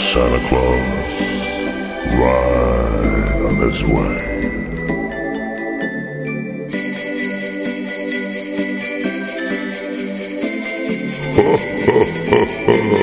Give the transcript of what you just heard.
Santa Claus right on his way. Ha ha ha ha!